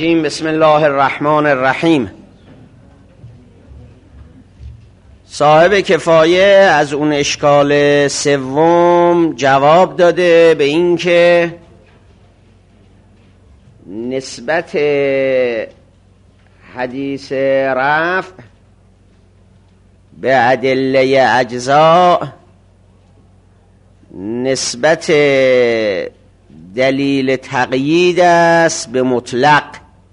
بسم الله الرحمن الرحیم. صاحب کفایه از اون اشکال سوم جواب داده به این که نسبت حدیث رفع به ادله اجزاء نسبت دلیل تقیید است به مطلق.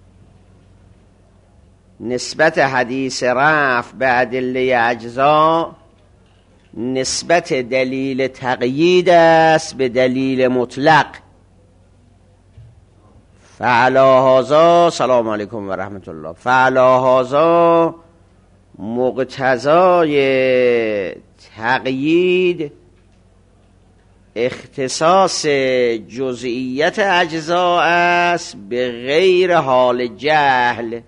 نسبت حدیث رفع به ادله اجزاء نسبت دلیل تقیید است به دلیل مطلق. فعلا هذا، سلام علیکم و رحمت الله، فعلا هذا مقتضای تقیید اختصاص جزئیت اجزاء است به غیر حال جهل.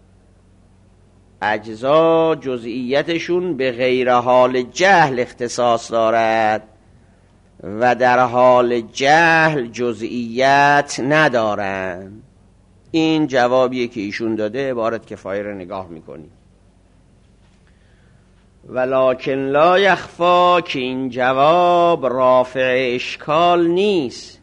اجزا جزئیتشون به غیر حال جهل اختصاص دارد و در حال جهل جزئیت ندارند. این جوابیه که ایشون داده، عبارت کفایه رو نگاه میکنید. ولکن لا یخفا، که این جواب رافع اشکال نیست،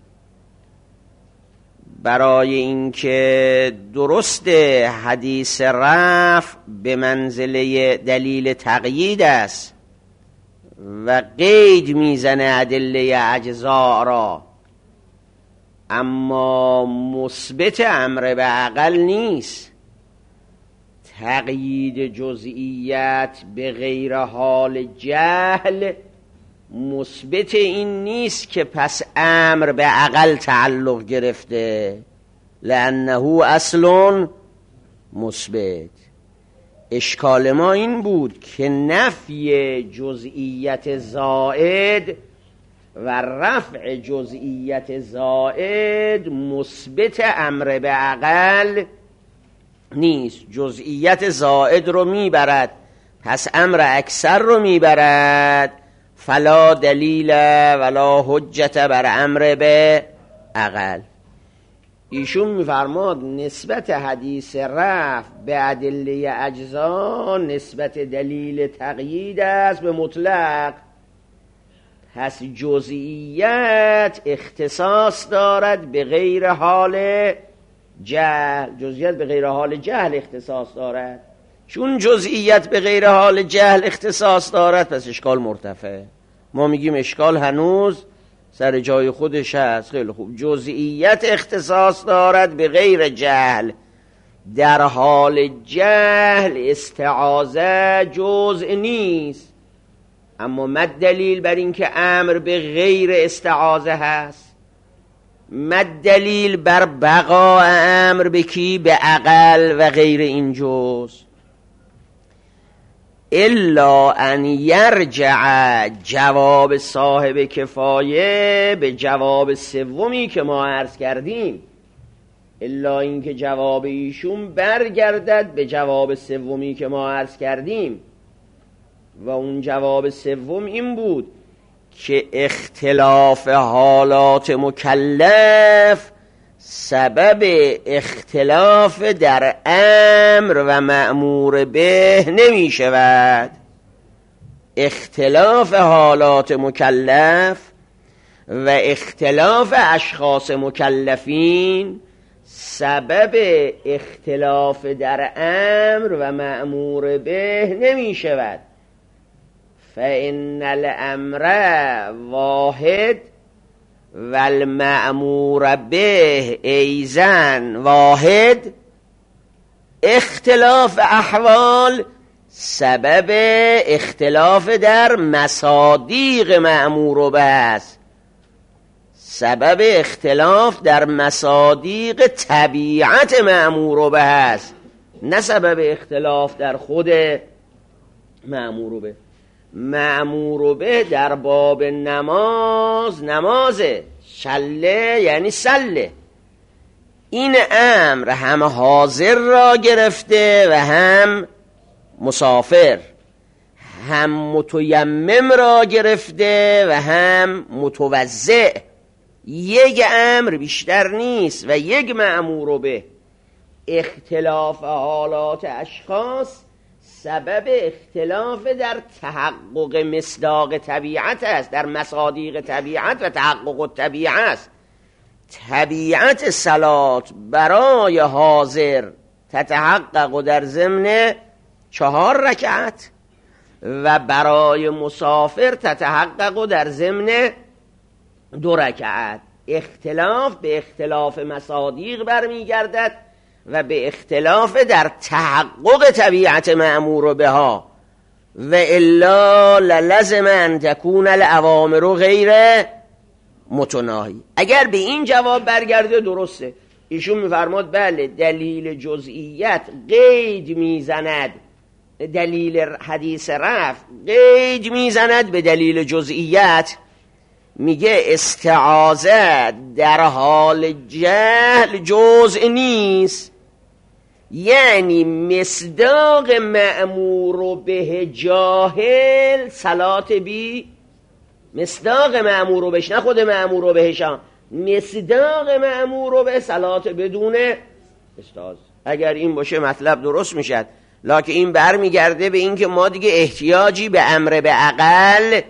برای اینکه درست حدیث رفع به منزله دلیل تقیید است و قید میزنه ادله اجزاء را، اما مثبت امر به عقل نیست. تقیید جزئیت به غیر حال جهل مثبت این نیست که پس امر به عقل تعلق گرفته، لانه اصل مثبت. اشکال ما این بود که نفی جزئیت زائد و رفع جزئیت زائد مثبت امر به عقل نیست. جزئیت زائد رو میبرد، پس امر اکثر رو میبرد. فلا دلیل ولا حجت بر امر به عقل. ایشون میفرماد نسبت حدیث رفع به ادله اجزا نسبت دلیل تقیید است به مطلق. پس جزئیت اختصاص دارد به غیر حال جهل. جزئیت به غیر حال جهل اختصاص دارد. چون جزئیت به غیر حال جهل اختصاص دارد، پس اشکال مرتفع. ما میگیم اشکال هنوز سر جای خودش هست. خیلی خوب، جزئیت اختصاص دارد به غیر جهل. در حال جهل استعاذه جزء نیست، اما مد دلیل بر این که امر به غیر استعاذه هست؟ مد دلیل بر بقاء امر به کی؟ به عقل و غیر این جزء. الا ان یرجع جواب صاحب کفایه به جواب سومی که ما عرض کردیم، الا این که جواب ایشون برگردد به جواب سومی که ما عرض کردیم. و اون جواب سوم این بود که اختلاف حالات مکلف سبب اختلاف در امر و مأمور به نمی شود. اختلاف حالات مکلف و اختلاف اشخاص مکلفین سبب اختلاف در امر و مأمور به نمی شود. فإن الامر واحد و المأمور به ایزن واحد. اختلاف احوال سبب اختلاف در مصادیق مأمور به است، سبب اختلاف در مصادیق طبیعت مأمور به است، نه سبب اختلاف در خود مأمور به. مأمور به در باب نمازه، شله یعنی سله. این امر هم حاضر را گرفته و هم مسافر، هم متیمم را گرفته و هم متوضع. یک امر بیشتر نیست و یک مأمور به. اختلاف حالات اشخاص سبب اختلاف در تحقق مصداق طبیعت است، در مصادیق طبیعت و تحقق طبیعت است. طبیعت صلات برای حاضر تتحقق در ضمن 4 رکعت و برای مسافر تتحقق در ضمن 2 رکعت. اختلاف به اختلاف مصادیق برمیگردد و به اختلاف در تحقق طبیعت مأمور بها و الا للزم ان تکون الاوامر غیر متناهی. اگر به این جواب برگرده درسته. ایشون میفرماد بله دلیل جزئیت قید میزند، دلیل حدیث رفع قید میزند به دلیل جزئیت. میگه استعاذه در حال جهل جزء نیست، یعنی مصداق مأمور به جاهل صلات بی مصداق مأمور بهش، نه خود مأمور بهشان، مصداق مأمور به صلات بدون استاذ. اگر این باشه مطلب درست میشد، لکن این برمیگرده به این که ما دیگه احتیاجی به امر به عقل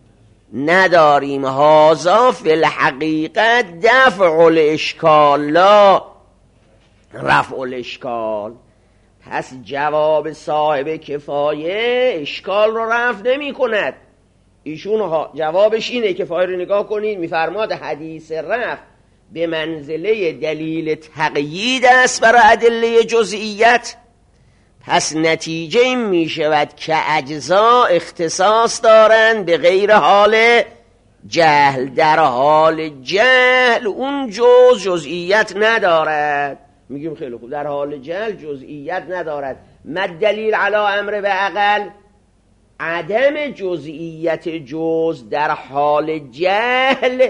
نداریم. هذا فی الحقیقت دفع الاشکال لا رفع الاشکال. پس جواب صاحب کفایه اشکال رو رفع نمی کند. ایشون جوابش اینه، کفایه رو نگاه کنید، میفرماد حدیث رفع به منزله دلیل تقیید است برای ادله جزئیت. پس نتیجه این می شود که اجزا اختصاص دارند به غیر حال جهل. در حال جهل اون جزئیت ندارد. میگیم خیلی خوب، در حال جهل جزئیت ندارد. ما دلیل علی امر به عقل؟ عدم جزئیت جز در حال جهل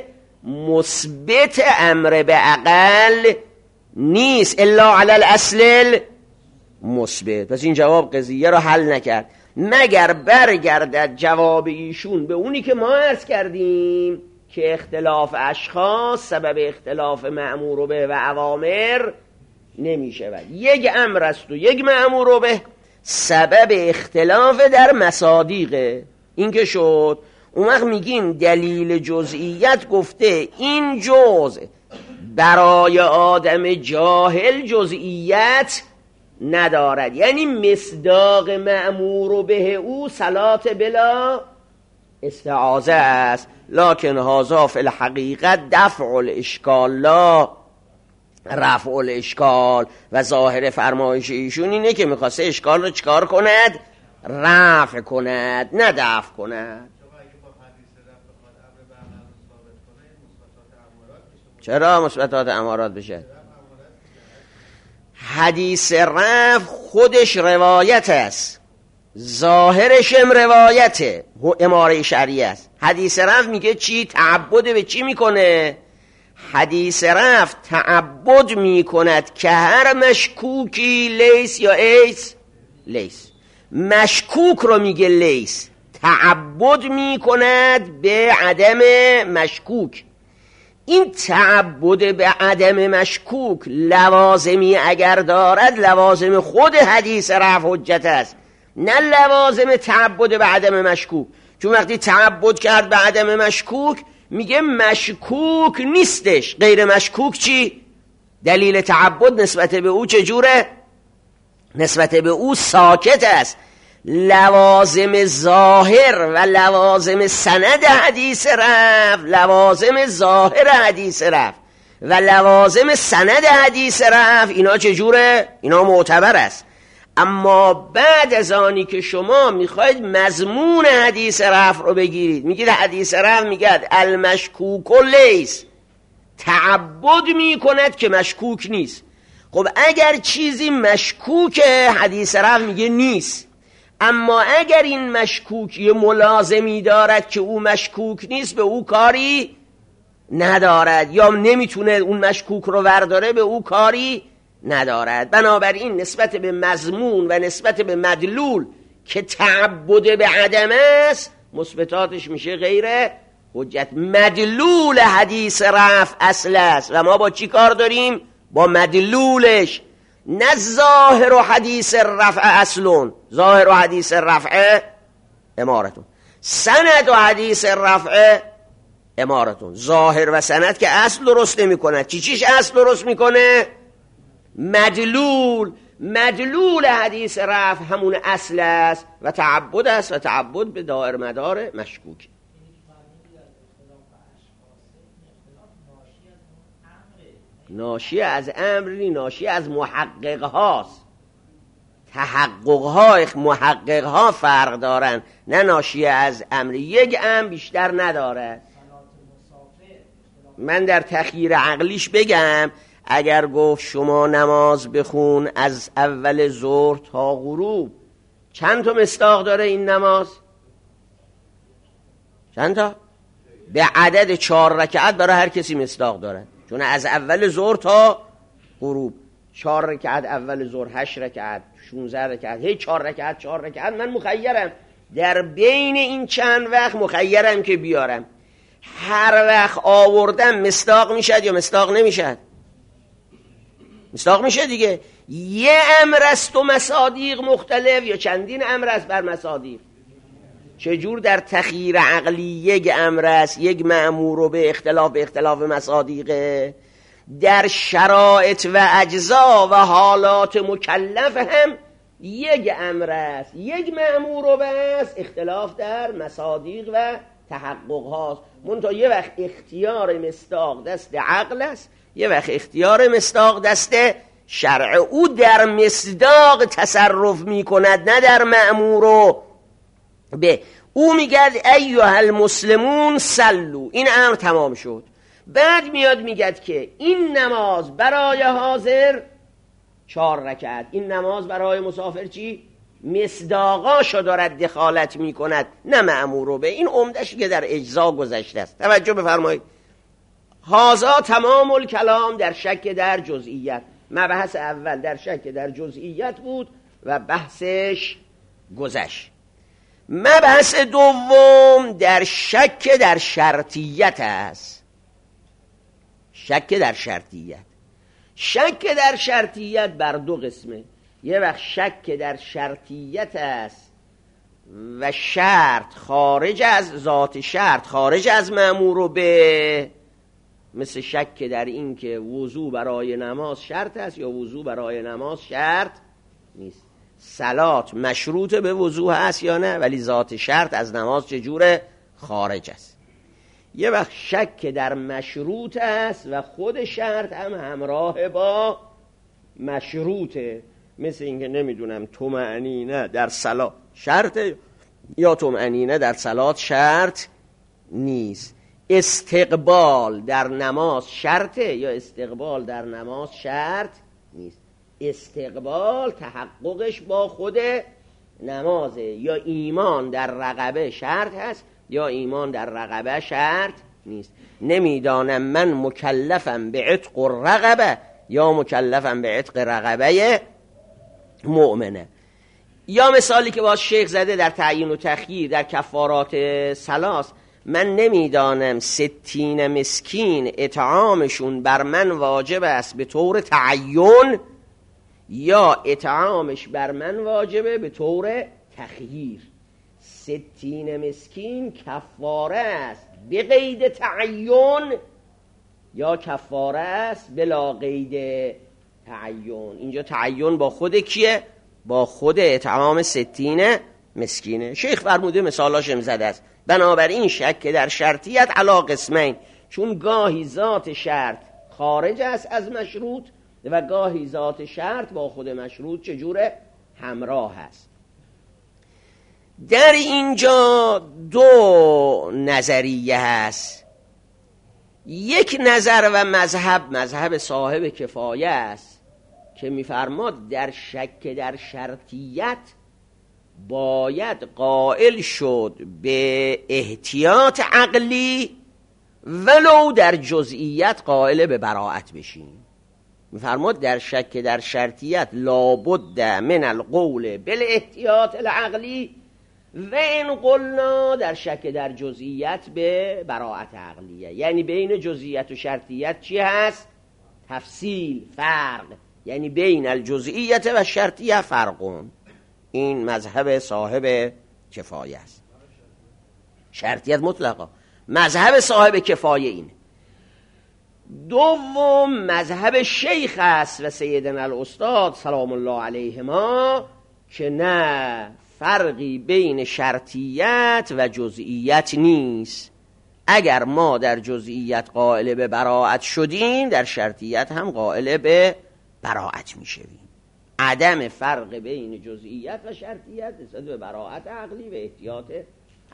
مثبت امر به عقل نیست الا علی الاصل مثبت. پس این جواب قضیه رو حل نکرد، مگر برگردد جواب ایشون به اونی که ما عرض کردیم که اختلاف اشخاص سبب اختلاف مأمور به و اوامر نمی شود. یک امر است و یک مأمور به سبب اختلاف در مصادیقه. این که شد، اون وقت میگیم دلیل جزئیت گفته این جزء برای آدم جاهل جزئیت ندارد، یعنی مصداق مأمور به او صلات بلا استعاذه است. لکن هذا فی الحقیقت دفع الاشکال لا رفع الاشکال. و ظاهر فرمایش ایشون اینه که میخواسته اشکال رو چکار کند؟ رفع کند، نه دفع کند. چرا مثبتات امارات بشه؟ حدیث رفع خودش روایت است، ظاهرش هم روایته، اماره شرعی است. حدیث رفع میگه چی؟ تعبد به چی میکنه؟ حدیث رفع تعبد میکند که هر مشکوکی لیس یا ایس لیس، مشکوک رو میگه لیس، تعبد میکند به عدم مشکوک. این تعبد به عدم مشکوک لوازمی اگر دارد، لوازم خود حدیث رفع حجت است، نه لوازم تعبد به عدم مشکوک. چون وقتی تعبد کرد به عدم مشکوک میگه مشکوک نیستش، غیر مشکوک چی؟ دلیل تعبد نسبت به او چجوره؟ نسبت به او ساکت است. لوازم ظاهر و لوازم سند حدیث رفع، لوازم ظاهر حدیث رفع و لوازم سند حدیث رفع، اینا چجوره؟ اینا معتبر است. اما بعد از آنی که شما میخواید مضمون حدیث رفع رو بگیرید، میگید حدیث رفع میگد المشکوک لیس، تعبد میکند که مشکوک نیست. خب اگر چیزی مشکوکه حدیث رفع میگه نیست، اما اگر این مشکوکی ملازمی دارد که او مشکوک نیست، به او کاری ندارد، یا نمیتونه اون مشکوک رو ورداره، به او کاری ندارد. بنابراین نسبت به مضمون و نسبت به مدلول که تعبد به عدم است، مثبتاتش میشه غیر حجت. مدلول حدیث رفع اصل است و ما با چی کار داریم؟ با مدلولش. نه ظاهر و حدیث رفع اصلون، ظاهر و حدیث رفع امارتون، سند و حدیث رفع امارتون. ظاهر و سند که اصل درست نمی کند. چیش اصل درست میکنه؟ مدلول حدیث رفع همون اصل است و تعبد است و تعبد به دائر مدار مشکوک. ناشی از امری، ناشی از محقق هاست. تحقق ها محقق ها فرق دارن، نه ناشی از امر. یک امر بیشتر نداره. من در تخییر عقلیش بگم اگر گفت شما نماز بخون از اول ظهر تا غروب، چند تا مصداق داره این نماز؟ چند تا؟ به عدد 4 رکعت برای هر کسی مصداق داره، چون از اول ظهر تا غروب 4 رکعت، اول ظهر 8 رکعت، 16 رکعت، هی 4 رکعت 4 رکعت. من مخیرم در بین این چند وقت، مخیرم که بیارم. هر وقت آوردم مصداق میشد یا مصداق نمیشد؟ مصداق میشه دیگه. یه امر است و مصادیق مختلف یا چندین امر است بر مصادیق. چجور در تخییر عقلی یک امر است، یک مأمور و به اختلاف مصادیقه؟ در شرایط و اجزا و حالات مکلف هم یک امر است، یک مأمور و بس، اختلاف در مصادیق و تحقق هاست. منتها یه وقت اختیار مصداق دست عقل است، یه وقت اختیار مصداق دست شرع. او در مصداق تصرف می کند، نه در مأمور و به. او میگد ایها المسلمون صلوا، این امر تمام شد. بعد میاد میگد که این نماز برای حاضر 4 رکعت، این نماز برای مسافر چی؟ مصداقاشو دارد دخالت میکند، نه مأمور و به. این عمدش که در اجزا گذشته است. توجه بفرمایید. هازا تمام الکلام در شک در جزئیت. مبحث اول در شک در جزئیت بود و بحثش گذشت. مبحث دوم در شک در شرطیت است. شک در شرطیت. شک در شرطیت بر دو قسمه. یه وقت شک در شرطیت است و شرط خارج از ذات شرط، خارج از مأمور و به، مثل شک در این که وضو برای نماز شرط است یا وضو برای نماز شرط نیست. صلات مشروط به وضو هست یا نه، ولی ذات شرط از نماز چجوره؟ خارج است. یه وقت شک در مشروط است و خود شرط هم همراه با مشروطه، مثل اینکه نمیدونم طمأنینه در صلات شرطه یا طمأنینه در صلات شرط نیست. استقبال در نماز شرطه یا استقبال در نماز شرط نیست. استقبال تحققش با خود نمازه. یا ایمان در رقبه شرط هست یا ایمان در رقبه شرط نیست. نمیدانم من مکلفم به عتق الرقبه یا مکلفم به عتق رقبه مؤمنه. یا مثالی که باز شیخ زده در تعیین و تخییر در کفارات ثلاث، من نمیدانم 60 مسکین اطعامشون بر من واجب است به طور تعین یا اطعامش بر من واجبه به طور تخییر. 60 مسکین کفاره است به قید تعین یا کفاره است بلا قید تعین. اینجا تعین با خود کیه؟ با خود اطعام 60 مسکینه. شیخ فرموده مثالاشم زده است. بنابراین شک در شرطیت علا قسمین، چون گاهی ذات شرط خارج است از مشروط و گاهی ذات شرط با خود مشروط چجوره؟ همراه هست. در اینجا دو نظریه هست. یک نظر و مذهب صاحب کفایه است که می‌فرماد در شک در شرطیت باید قائل شد به احتیاط عقلی ولو در جزئیت قائل به براءت بشیم. می‌فرماد در شک در شرطیت لابد من القول بالاحتیاط العقلی و این قلنا در شک در جزئیت به براءت عقلیه. یعنی بین جزئیت و شرطیت چی هست؟ تفصیل، فرق. یعنی بین الجزئیت و شرطیه فرقون. این مذهب صاحب کفایه است. شرطیت مطلقا مذهب صاحب کفایه اینه. دوم مذهب شیخ است و سیدنا الاستاد سلام الله علیهما که نه فرقی بین شرطیت و جزئیت نیست. اگر ما در جزئیت قائل به براءت شدیم در شرطیت هم قائل به براءت میشویم. عدم فرق بین جزئیت و شرطیت نسبت به براءت عقلی و احتیاط عقلی.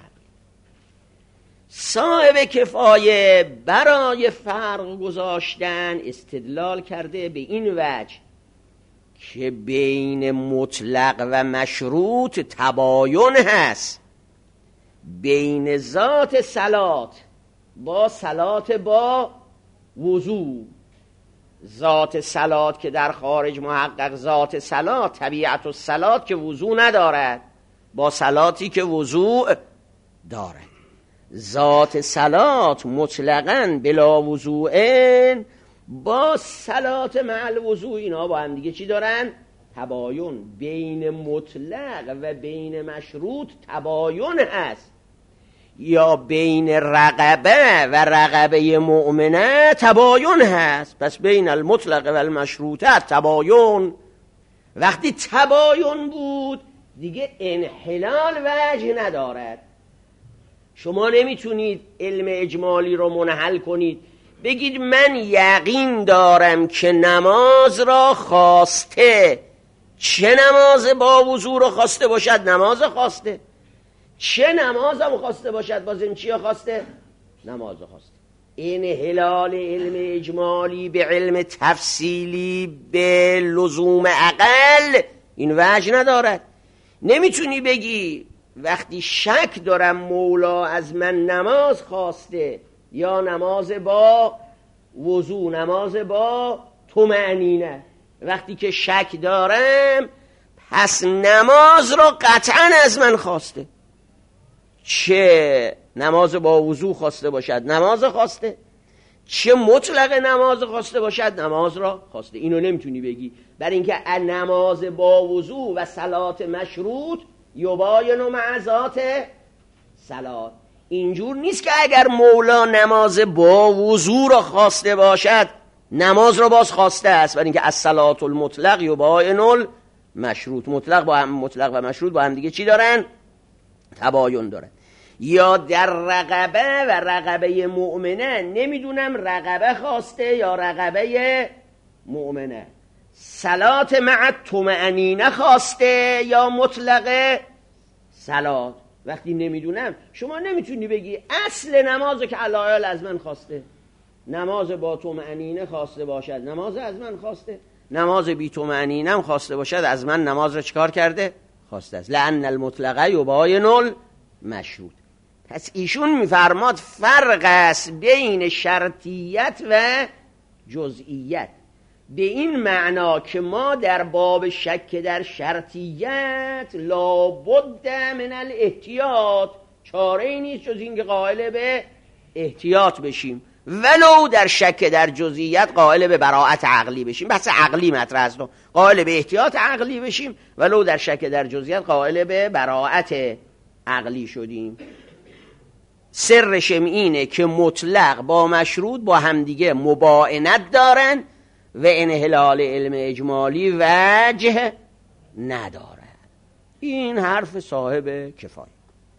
صاحب کفایه برای فرق گذاشتن استدلال کرده به این وجه که بین مطلق و مشروط تباین هست. بین ذات صلات با صلات با وضو، ذات صلات که در خارج محقق ذات صلات طبیعت و صلات که وضو ندارد با صلاتی که وضو دارد. ذات صلات مطلقاً بلا وضوء با صلات مع الوضوء اینا با هم دیگه چی دارن؟ تباین. بین مطلق و بین مشروط تباین هست. یا بین رقبه و رقبه مؤمنه تباین هست. پس بین المطلق و المشروطه تباین. وقتی تباین بود دیگه انحلال وجه ندارد. شما نمیتونید علم اجمالی رو منحل کنید بگید من یقین دارم که نماز را خواسته، چه نماز با وضو رو خواسته باشد نماز خواسته، چه نماز هم خواسته باشد بازم چی خواسته نماز خواسته. انحلال علم اجمالی به علم تفصیلی به لزوم عقل این وجه ندارد. نمیتونی بگی وقتی شک دارم مولا از من نماز خواسته یا نماز با وضو نماز با طمأنینه، وقتی که شک دارم پس نماز را قطعا از من خواسته، چه نماز با وضو خواسته باشد نماز خواسته، چه مطلق نماز خواسته باشد نماز را خواسته. اینو نمیتونی بگی، برای اینکه نماز با وضو و صلات مشروط یباین مع ذات صلات. اینجور نیست که اگر مولا نماز با وضو را خواسته باشد نماز را باز خواسته است، برای اینکه الصلات المطلق یباین المشروط. مطلق و مشروط با هم دیگه چی دارن؟ تباین دارن. یا در رقبه و رقبه مؤمنه نمیدونم رقبه خواسته یا رقبه مؤمنه، صلات مع طمأنینه خواسته یا مطلق صلات. وقتی نمیدونم شما نمیتونی بگی اصل نماز که علایل از من خواسته، نماز با طمأنینه خواسته باشد نماز از من خواسته، نماز بی طمأنینه هم خواسته باشد از من نماز را چکار کرده؟ خواسته است. لأن المطلقه یباین المشروط. پس ایشون میفرماد فرق است بین شرطیت و جزئیت به این معنا که ما در باب شک در شرطیت لابد من الاحتیاط، چاره ای نیست جز این که قائل به احتیاط بشیم، ولو در شک در جزئیت قائل به براءت عقلی بشیم. بحث عقلی مطرح است، قائل به احتیاط عقلی بشیم ولو در شک در جزئیت قائل به براءت عقلی شدیم. سرش اینه که مطلق با مشروط با همدیگه مباینت دارن و انحلال علم اجمالی وجه نداره. این حرف صاحب کفایه.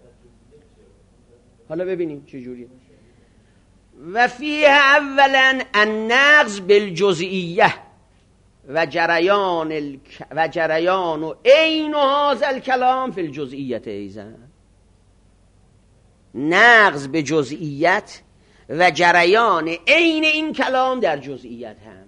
حالا ببینیم چجوریه. و فیه اولا النقض بالجزئیه و جریان عین هذا الکلام فی الجزئیه ایضا. نقض به جزئیت و جریان عین این کلام در جزئیت هم.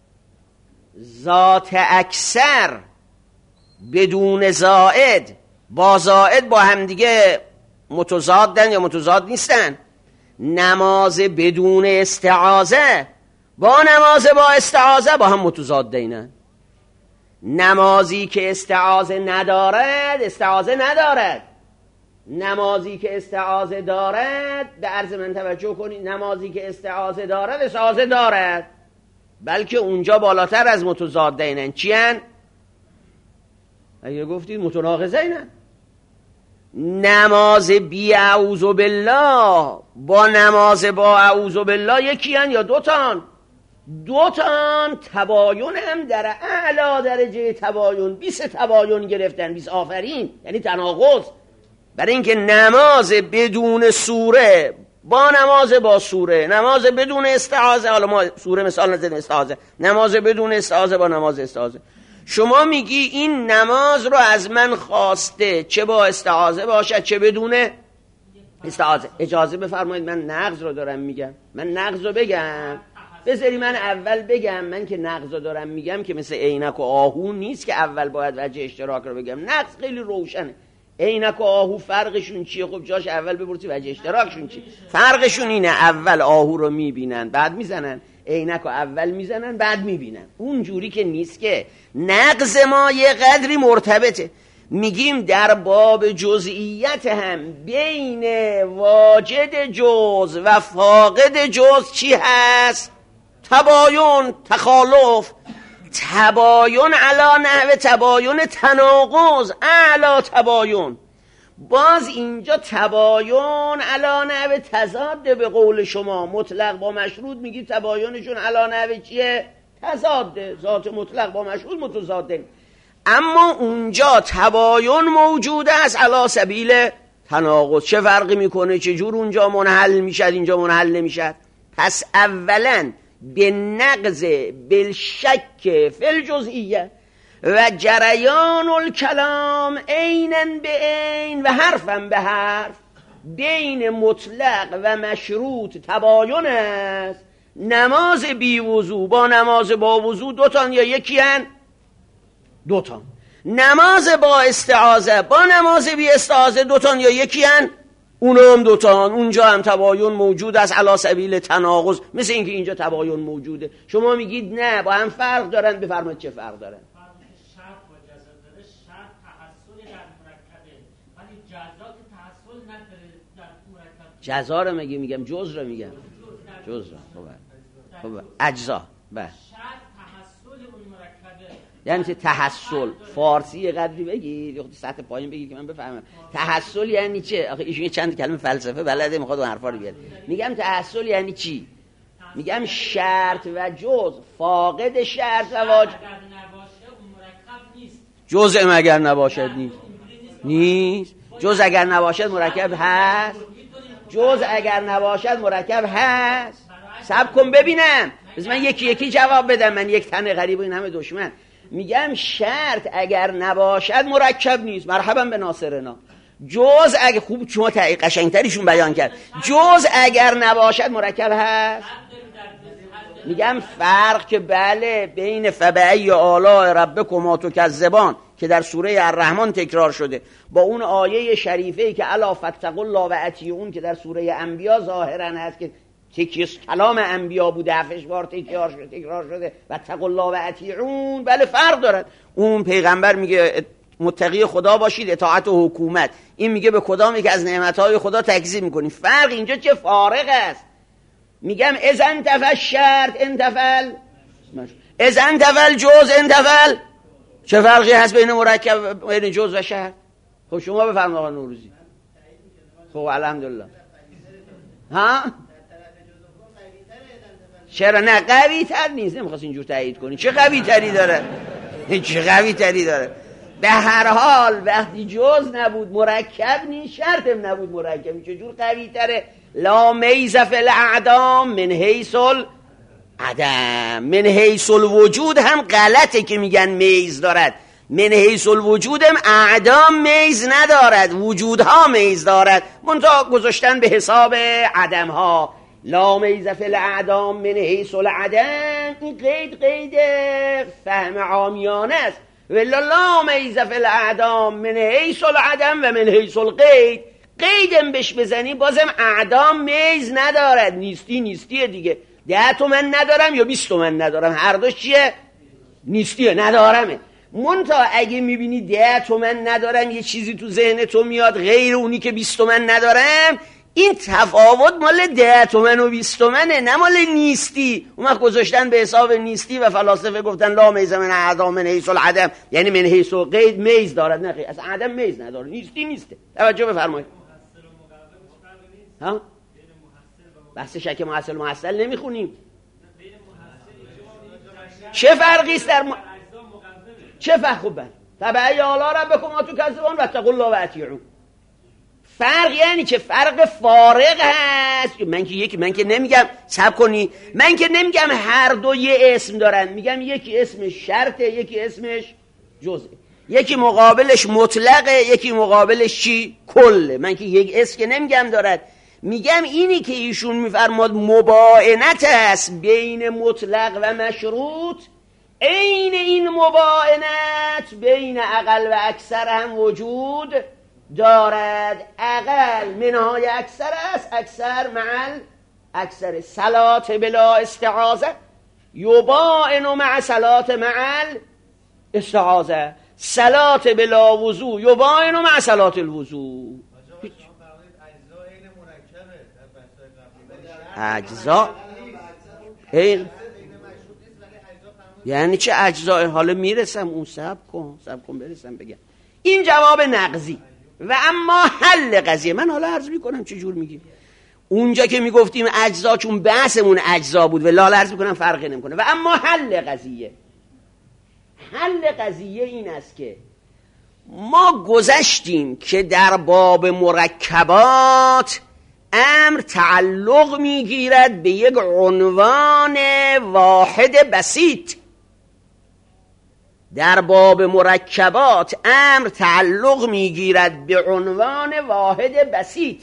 ذات اکثر بدون زائد با زائد با هم دیگه متضادن یا متضاد نیستن. نماز بدون استعاذه با نماز با استعاذه با هم متضادینن. نمازی که استعاذه ندارد استعاذه ندارد، نمازی که استعاذه دارد به عرض من توجه کنید، نمازی که استعاذه دارد استعاذه دارد. بلکه اونجا بالاتر از متضادینن. چی هن؟ اگه گفتید متناقضینن. نماز بی اعوذ بالله با نماز با اعوذ بالله یکی هن یا دوتان؟ دوتان. تباین هم در اعلی درجه تباین، 20 تباین گرفتن، 20 آفرین، یعنی تناقض. برای اینکه نماز بدون سوره با نماز با سوره، نماز بدون استعاذه، حالا ما سوره مثال نزدیم استعاذه، نماز بدون استعاذه با نماز استعاذه. شما میگی این نماز رو از من خواسته چه با استعاذه باشد چه بدون استعاذه. اجازه بفرمایید من نقض رو دارم میگم. من نقض رو بگم، بذاری من اول بگم. من که نقض رو دارم میگم که مثل عینک و آهو نیست که اول باید وجه اشتراک رو بگم. نقض خیلی روشنه. عینک و آهو فرقشون چیه؟ خب جاش اول بپرسی وجه اشتراکشون چیه. فرقشون اینه اول آهو رو میبینن بعد میزنن، عینک رو اول میزنن بعد میبینن. اون جوری که نیست که. نقض ما یه قدری مرتبطه. میگیم در باب جزئیت هم بین واجد جز و فاقد جز چی هست؟ تباین، تخالف. تباین علا نحو تباین تناقض، اعلا تباین. باز اینجا تباین علا نحو تضاد. به قول شما مطلق با مشروط میگی تباینشون علا نحو چیه؟ تضاد. ذات مطلق با مشروط متضادن. اما اونجا تباین موجود است علا سبیل تناقض. چه فرقی میکنه؟ چجور اونجا منحل میشد اینجا منحل نمیشد؟ پس اولا به نقض بالشک فی الجزئیه و جریان الکلام عیناً به عین و حرفاً به حرف بین مطلق و مشروط تباین است. نماز بی وضو با نماز با وضو دوتان یا یکی هن؟ دوتان. نماز با استعاذه با نماز بی استعاذه دوتان یا یکی هن؟ اونا هم دوتان. اونجا هم تباین موجود است علی سبیل تناقض. مثل اینکه اینجا تباین موجوده. شما میگید نه با هم فرق دارن. بفرمایید چه فرق دارن؟ شرط با جزا داره. شرط تحصل در مرکبه ولی جزا که تحصل نداره در مرکب. جزا رو میگم جز رو میگم. جز رو. خب اجزا. بله. شرط تحصل اون مرکبه یعنی چه تحصل؟ فارسی قدری بگید، سطح پایین بگید که من بفهمم. تحصل یعنی چه؟ آخه ایشون چند کلمه فلسفه بلده میخواد اون حرفا رو بیاره. میگم تحصل یعنی چی؟ میگم شرط و جز، فاقد شرط و واجب. جزء اگر نباشد نیست. جز اگر نباشد مرکب هست. جز اگر نباشد مرکب هست. صبر کن ببینم. بس من یکی یکی جواب بدم. من یک تن غریب و این همه دشمن. میگم شرط اگر نباشد مرکب نیست. مرحبا به ناصرنا. جز اگر خوب شما قشنگتریشون بیان کرد. جز اگر نباشد مرکب هست. میگم فرق که بله بین فبأی آلاء ربکما تکذبان که در سوره الرحمن تکرار شده با اون آیه شریفه‌ای که الا فاتقوا الله و اطیعون که در سوره انبیا ظاهرا هست که کلام انبیا بوده 7 بار تکرار شده و اتقوا الله و اطیعون. بله فرق دارد. اون پیغمبر میگه متقی خدا باشید اطاعت و حکومت. این میگه به کدامی که از نعمتهای خدا تکذیب میکنی. فرق اینجا چه فارق است؟ میگم اذا انتفى الشرط انتفى اذا انتفى الجزء انتفى. چه فرقی هست بین مرکب بین جزء و شرط؟ خب شما بفرمایید آقا نوروزی. خب الحمدلله. ها چرا نه قوی تر نیست؟ نمیخواست اینجور تایید کنی. چه قوی تری داره؟ چه قوی تری داره؟ به هر حال وقتی جز نبود مرکب نیست، شرط هم نبود مرکب. چجور قوی تره؟ لا میز فی الاعدام من حیث العدم. من حیث الوجود هم غلطه که میگن میز دارد. من حیث الوجود هم اعدام میز ندارد، وجودها میز دارد، منتها گذاشتن به حساب عدم ها. لا میز فی الاعدام من حیث العدم. این قید فهم عامیانه است. ولا لا میز فی الاعدام من حیث العدم و من حیث القید. قیدم بهش بزنی بازم اعدام میز ندارد. نیستیه دیگه. 10 تومن ندارم یا 20 تومن ندارم، هر دوش چیه؟ نیستیه، ندارمه. منتها اگه میبینی 10 تومن ندارم یه چیزی تو ذهن تو میاد غیر اونی که 20 تومن ندارم، این تفاوت مال 10 تومن و 20 تومنه، نه مال نیستی. اون وقت گذاشتن به حساب نیستی و فلاسفه گفتن لا میز من اعظام من حیث العدم، یعنی من حیث القید میز دارد، نه اصلا عدم میز نداره، نیستی نیسته. توجه بفرمایید. ها بحث شک محصل و محصل نمیخونیم. چه فرقی است در چه فرق خوبه تبعی آلا ربکم تو کذبون و اتقوا الله و اطیعون. فرق یعنی که فرق فارق هست. من که نمیگم صبر کنی، من که نمیگم هر دو یه اسم دارن، میگم یکی اسمش شرطه، یکی اسمش جزء، یکی مقابلش مطلقه، یکی مقابلش چی؟ کله. من که یک اسم که نمیگم دارد، میگم اینی که ایشون میفرماد مباینت است بین مطلق و مشروط، عین این مباینت بین اقل و اکثر هم وجود دارد. اقل منهای اکثر است، اکثر معل اکثر. صلات بلا استعاذه یباین مع صلات معل استعاذه، صلات بلا وضو یباین مع صلات الوضو. اجزا این یعنی چه اجزا؟ حالا میرسم اون، صبر کن برسم بگم. این جواب نقضی. و اما حل قضیه، من حالا عرض میکنم چه جور میگیم. اونجا که میگفتیم اجزا، چون بحثمون اجزا بود و لاله عرض میکنم فرقی نمیکنه. و اما حل قضیه این است که ما گذشتیم که در باب مرکبات امر تعلق میگیرد به یک عنوان واحد بسیط. در باب مرکبات امر تعلق میگیرد به عنوان واحد بسیط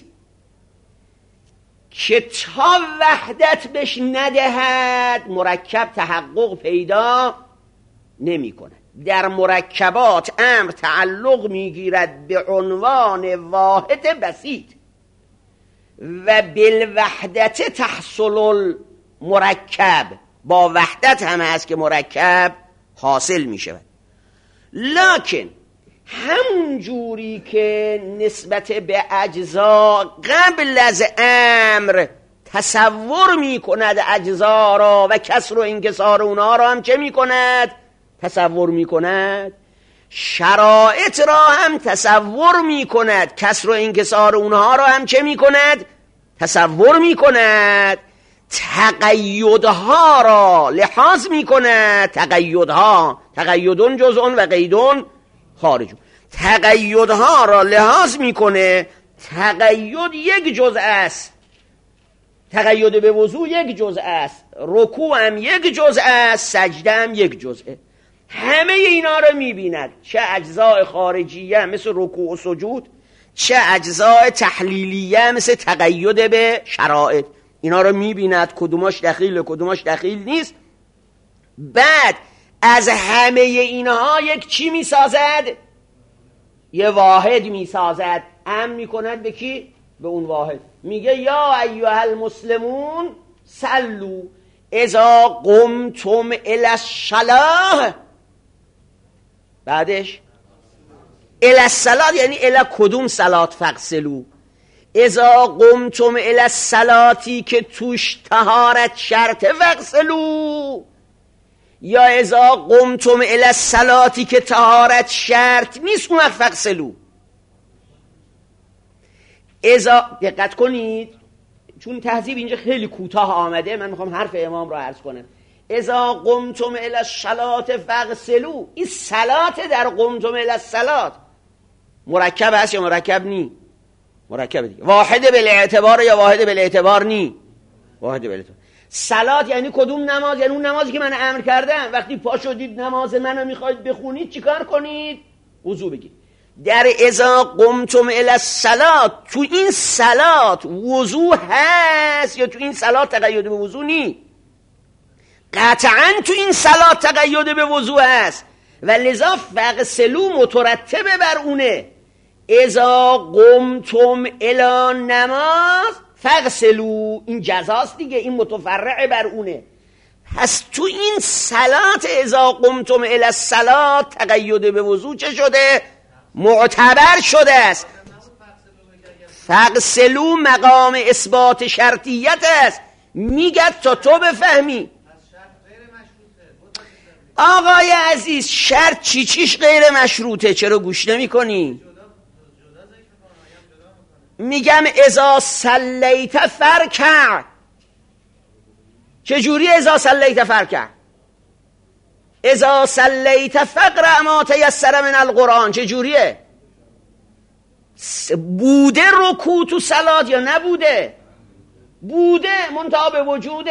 که تا وحدت بهش ندهد مرکب تحقق پیدا نمی کند. در مرکبات امر تعلق میگیرد به عنوان واحد بسیط و بالوحدت تحصل المرکب، با وحدت هم هست که مرکب حاصل می شود. لکن همون جوری که نسبت به اجزا قبل از امر تصور می کند اجزا را و کسر و انکسار اونها را هم چه می کند؟ تصور می کند. شرایط را هم تصور می کند، کسر و انکسار اونها را هم چه می کند؟ تصور می کند. تقیدها را لحاظ می کند. تقیدها، تقیدون جزء و قیدون خارجون. تقیدها را لحاظ می کنه. تقید یک جزء است، تقید به وضو یک جزء است، رکوع هم یک جزء است، سجده هم یک جزءه. همه اینا رو می بیند، چه اجزاء خارجیه مثل رکوع و سجود، چه اجزاء تحلیلیه مثل تقید به شرایط. اینا رو میبیند کدوماش دخیل کدوماش دخیل نیست. بعد از همه اینها یک چی میسازد؟ یه واحد میسازد. امر میکند به کی؟ به اون واحد. میگه یا ایها المسلمون صلوا اذا قمتم الی الصلاه. بعدش الی الصلاه یعنی الی کدوم صلات؟ فغسلوا. اذا قمتم الی الصلاتی که توش طهارت شرطه فغسلوا، یا اذا قمتم الی الصلاتی که طهارت شرط نیست اون وقت فغسلوا. اذا دقت کنید چون تهذیب اینجا خیلی کوتاه آمده، من میخوام حرف امام را عرض کنم. اذا قمتم الی الصلاه فغسلوا، این صلات در قمتم الی الصلاه مرکب هست یا مرکب نی؟ مرکب دیگه. واحد بالاعتبار یا واحد بالاعتبار نی؟ واحد بالاعتبار. صلات یعنی کدوم نماز؟ یعنی اون نمازی که من امر کردم. وقتی پا شدید نماز منو میخواید بخونید چیکار کنید؟ وضو بگیرید. در اذا قمتم الی الصلاه، تو این صلات وضو هست یا تو این صلات تقید به وضو نی؟ قطعا تو این صلات تقید به وضو هست و لذا فغسلوا مترتبه بر اونه. اذا قمتم الی نماز فغسلوا، این جزاست دیگه، این متفرع بر اونه. پس تو این صلات اذا قمتم الی الصلاه تقید به وضو چه شده؟ معتبر شده است. فغسلو مقام اثبات شرطیت است، میگد تا تو بفهمی. آقای عزیز شرط چیش غیر مشروطه؟ چرا گوش نمی کنی؟ میگم اذا صلیت فرکع. چجوری اذا صلیت فرکع؟ اذا صلیت فقرأ ما تیسر من القرآن. چجوریه؟ بوده رکوع تو صلات یا نبوده؟ بوده، منتها به وجود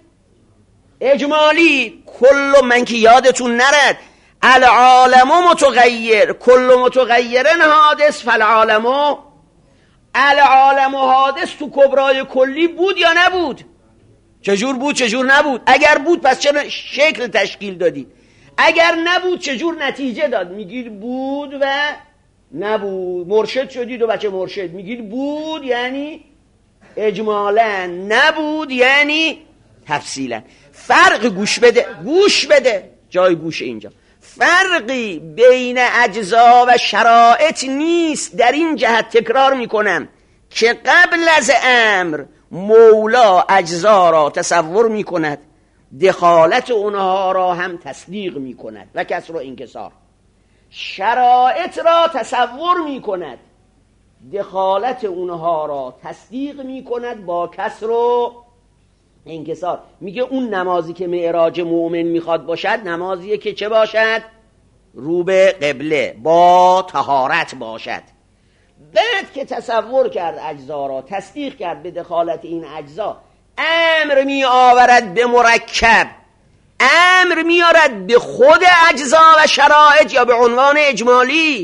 اجمالی. کل من که یادتون نرد العالم متغیر، کل متغیر حادث فالعالم. العالم حادث تو کبرای کلی بود یا نبود؟ چجور بود چجور نبود؟ اگر بود پس چرا شکل تشکیل دادی؟ اگر نبود چجور نتیجه داد؟ میگید بود و نبود. مرشد شدید و بچه مرشد میگید بود یعنی اجمالا، نبود یعنی تفصیلا. فرق گوش بده جای گوش اینجا. فرقی بین اجزا و شرائط نیست. در این جهت تکرار میکنم که قبل از امر مولا اجزا را تصور میکند، دخالت اونها را هم تصدیق میکند و کسر و انکسار. شرائط را تصور میکند، دخالت اونها را تصدیق میکند با کسر و انکسار. میگه اون نمازی که معراج مؤمن میخواد باشد نمازیه که چه باشد؟ رو به قبله، با طهارت باشد. بعد که تصور کرد اجزا را، تصدیق کرد به دخالت این اجزا، امر می آورد به مرکب، امر می آورد به خود اجزا و شرایط یا به عنوان اجمالی.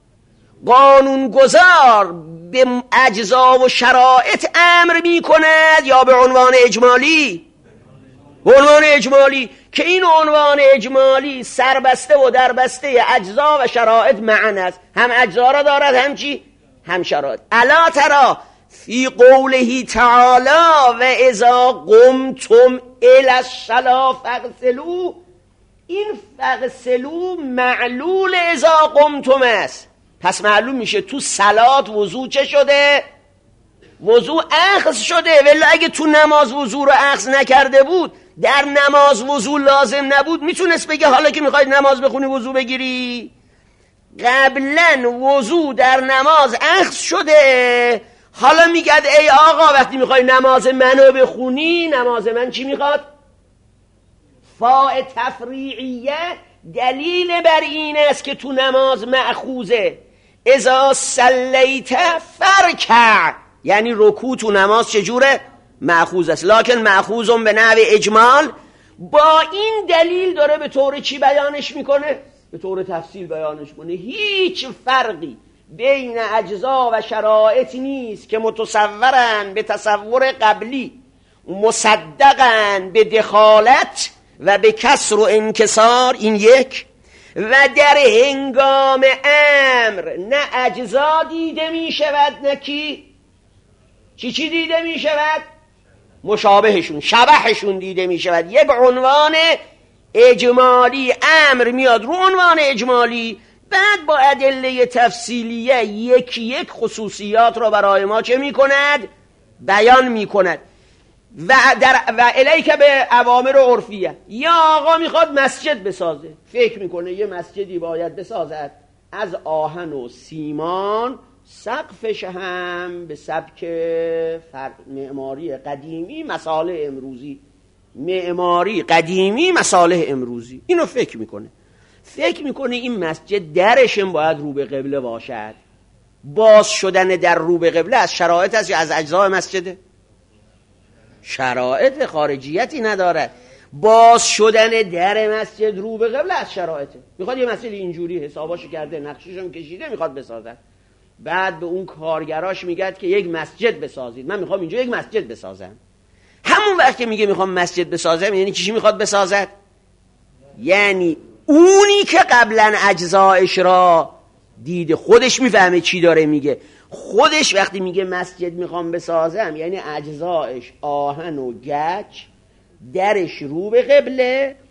قانونگذار به اجزا و شرایط امر می کند یا به عنوان اجمالی؟ به عنوان اجمالی، که این عنوان اجمالی سربسته و دربسته اجزا و شرایط معن است. هم اجزا را دارد هم چی؟ هم شرایط. الا ترى فی قوله تعالی و اذا قمتم الی الصلاة فاغسلوا. این فاغسلوا معلول اذا قمتم است. پس معلوم میشه تو صلات وضو چه شده؟ وضو اخذ شده. ولی اگه تو نماز وضو رو اخذ نکرده بود، در نماز وضو لازم نبود، میتونست بگه حالا که میخواید نماز بخونی وضو بگیری؟ قبلا وضو در نماز اخذ شده، حالا میگد ای آقا وقتی میخوای نماز منو بخونی، نماز من چی میخواد؟ فاء تفریعیه دلیل بر این است که تو نماز مأخوذه. اذا صلیت فرکع، یعنی رکوع تو نماز چجوره؟ مأخوذ است، لکن مأخوذ به نحو اجمال. با این دلیل داره به طور چی بیانش میکنه؟ به طور تفصیل بیانش کنه. هیچ فرقی بین اجزا و شرایط نیست که متصورن به تصور قبلی، مصدقن به دخالت و به کسر و انکسار، این یک. و در هنگام امر نه اجزا دیده می شود نه چی دیده می شود؟ مشابهشون، شبهشون دیده می شود. یک عنوان اجمالی امر میاد رو عنوان اجمالی، بعد با ادله تفصیلیه یک یک خصوصیات را برای ما چه می کند؟ بیان می کند. و الیک به اوامر عرفیه. یا آقا میخواد مسجد بسازه، فکر میکنه یه مسجدی باید بسازد از آهن و سیمان، سقفش هم به سبک معماری قدیمی مصالح امروزی، معماری قدیمی مصالح امروزی. اینو فکر میکنه این مسجد درشم باید رو به قبله باشد. باز شدن در رو به قبله از شرایط است یا از اجزای مسجده؟ شرایط، خارجیتی نداره. باز شدن در مسجد رو به قبله از شرایطه. میخواد یه مسجد اینجوری حساباشو کرده، نقششو کشیده، میخواد بسازه. بعد به اون کارگراش میگه که یک مسجد بسازید، من میخوام اینجا یک مسجد بسازم. همون وقت که میگه میخوام مسجد بسازم، یعنی چی میخواد بسازد؟ یعنی اونی که قبلا اجزایش را دیده خودش میفهمه چی داره میگه. خودش وقتی میگه مسجد میخوام بسازم، یعنی اجزایش آهن و گچ، درش رو به قبله،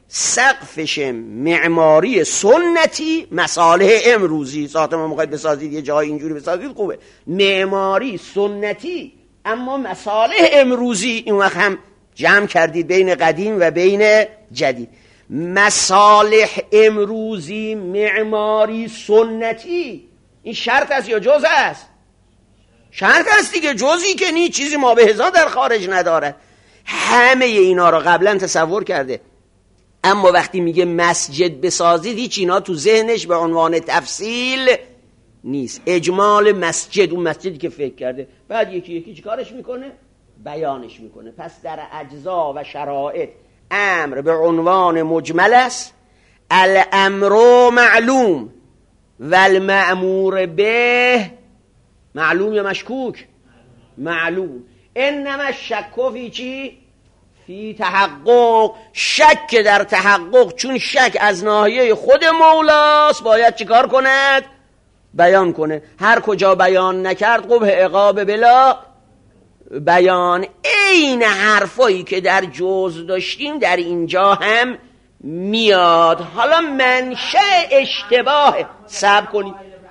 سقفش معماری سنتی، مصالح امروزی. ساختمان میخواید بسازید یه جای اینجوری بسازید خوبه، معماری سنتی اما مصالح امروزی. این وقت هم جمع کردید بین قدیم و بین جدید. مصالح امروزی، معماری سنتی، این شرط است یا جز است؟ شرط است دیگه، جزی که نی، چیزی ما به هزار در خارج نداره. همه اینا رو قبلا تصور کرده، اما وقتی میگه مسجد بسازید هیچ اینا تو ذهنش به عنوان تفصیل نیست. اجمال مسجد، اون مسجدی که فکر کرده، بعد یکی یکی چی کارش میکنه؟ بیانش میکنه. پس در اجزا و شرایط امر به عنوان مجمل است. الامر معلوم و المأمور به معلوم یا مشکوک؟ معلوم. انما الشک فی چی؟ فی تحقق. شک در تحقق، چون شک از ناحیه خود مولاست باید چیکار کند؟ بیان کنه. هر کجا بیان نکرد قبح عقاب بلا بیان. این حرفایی که در جز داشتیم در اینجا هم میاد. حالا منشأ اشتباه. صبر کنید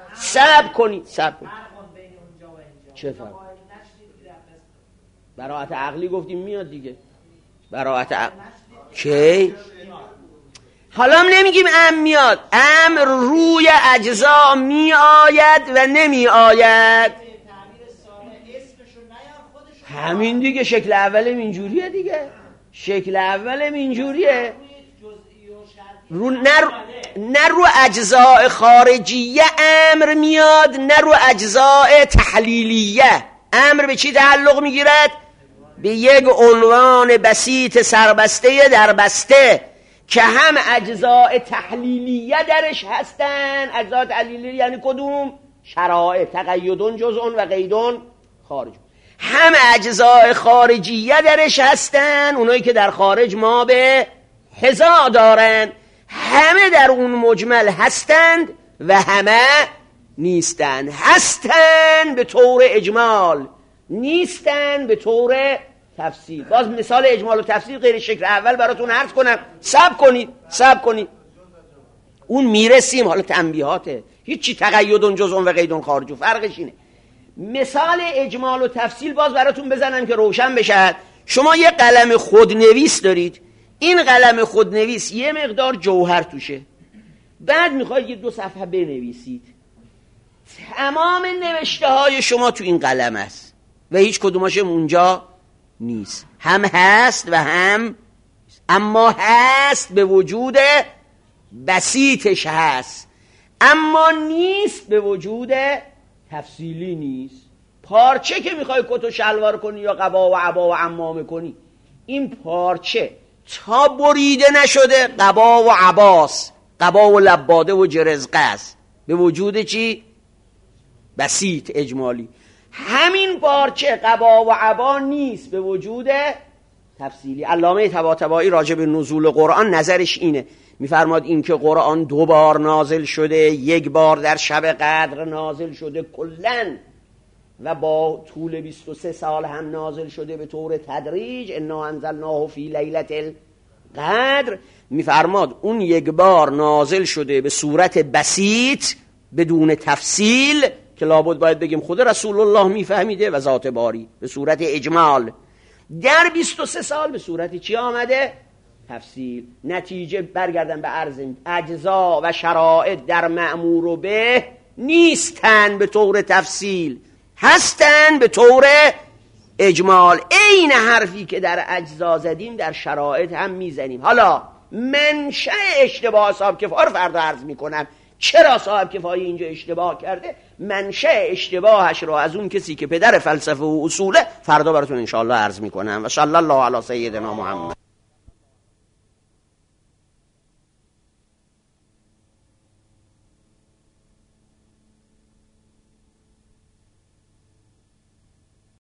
چه فرق؟ براءت عقلی گفتیم میاد دیگه. براءت عقلی کی؟ حالا هم نمیگیم میاد. امر روی اجزا می آید و نمی آید. همین دیگه، شکل اولم اینجوریه دیگه. شکل اولم اینجوریه. نه رو اجزاء خارجیه امر میاد، نه رو اجزاء تحلیلیه. امر به چی تعلق میگیرد؟ به یک عنوان بسیط سربسته در بسته که هم اجزاء تحلیلیه درش هستن. اجزاء تحلیلیه یعنی کدوم؟ شرایط، تقیدون جزء و قیدون خارج. هم اجزاء خارجیه درش هستن، اونایی که در خارج ما به حذا دارن. همه در اون مجمل هستند و همه نیستند. هستند به طور اجمال، نیستند به طور تفصیل. باز مثال اجمال و تفصیل غیر شکل اول براتون عرض کنم. صبر کنید اون میرسیم. حالا تنبیهاته، هیچی تقیدون جزء و قیدون خارج، فرقش اینه. مثال اجمال و تفصیل باز براتون بزنم که روشن بشه. شما یه قلم خودنویس دارید، این قلم خودنویس یه مقدار جوهر توشه، بعد میخواید یه 2 صفحه بنویسید. تمام نوشته های شما تو این قلم است و هیچ کدومش اونجا نیست. هم هست و هم، اما هست به وجود بسیطش هست، اما نیست به وجود تفصیلی نیست. پارچه که میخوای کت و شلوار کنی یا قبا و عبا و عمامه کنی، این پارچه تا بریده نشده قبا و عباس، قبا و لباده و جرزقه است، به وجود چی؟ بسیط اجمالی. همین پارچه قبا و عبا نیست به وجود تفصیلی. علامه طباطبایی راجع به نزول قرآن نظرش اینه، میفرماد این که قرآن 2 بار نازل شده، 1 بار در شب قدر نازل شده کلن و با طول 23 سال هم نازل شده به طور تدریج. انا انزلناه فی لیلة القدر. میفرماد اون 1 بار نازل شده به صورت بسیط بدون تفصیل که لابد باید بگیم خود رسول الله میفهمیده و ذات باری، به صورت اجمال. در 23 سال به صورت چی آمده؟ تفصیل. نتیجه برگردن به عرض، اجزا و شرایط در مأمور به نیستن به طور تفصیل، هستن به طور اجمال. این حرفی که در اجزا زدیم در شرایط هم میزنیم. حالا منشأ اشتباه صاحب کفایه رو فردا عرض میکنم. چرا صاحب کفایه اینجا اشتباه کرده؟ منشأ اشتباهش رو از اون کسی که پدر فلسفه و اصوله فردا براتون انشاءالله عرض میکنم. و صلی الله علی سیدنا محمد.